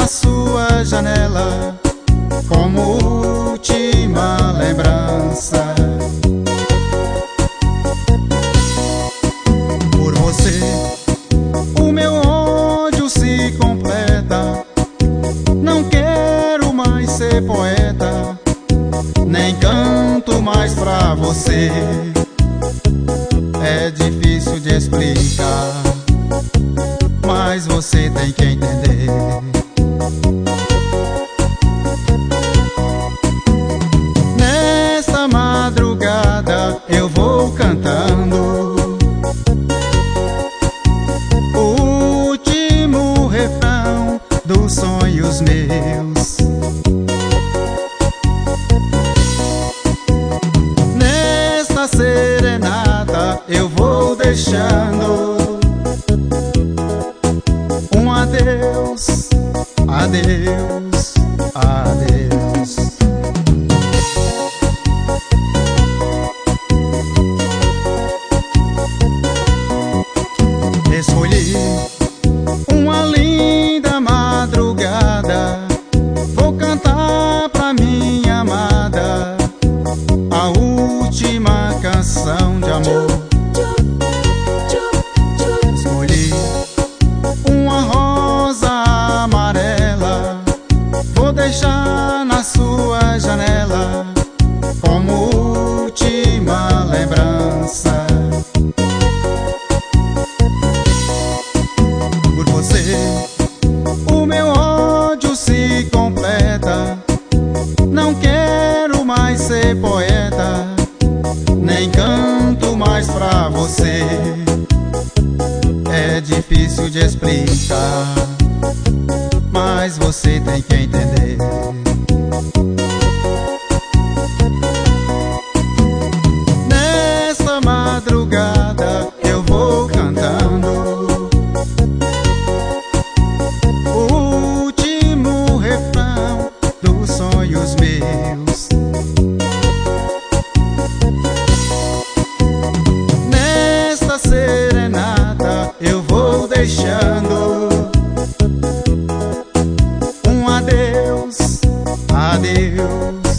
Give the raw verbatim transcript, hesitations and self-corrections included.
na sua janela como última lembrança. Por você o meu ódio se completa. Não quero mais ser poeta, nem canto mais pra você. É difícil de explicar, mas você tem que entender. Nesta madrugada eu vou cantando o último refrão dos sonhos meus. Nesta serenata eu vou deixando um adeus, adeus, adeus. Escolhi uma linda madrugada, vou cantar pra minha amada a última canção de amor. Escolhi uma rosa amarela, vou deixar na sua janela como última lembrança. Por você o meu ódio se completa. Não quero mais ser poeta, nem canto mais pra você. É difícil de explicar, mas você tem que entender. Nesta madrugada eu vou cantando o último refrão dos sonhos meus. Nesta serenata eu vou deixando um adeus, adeus.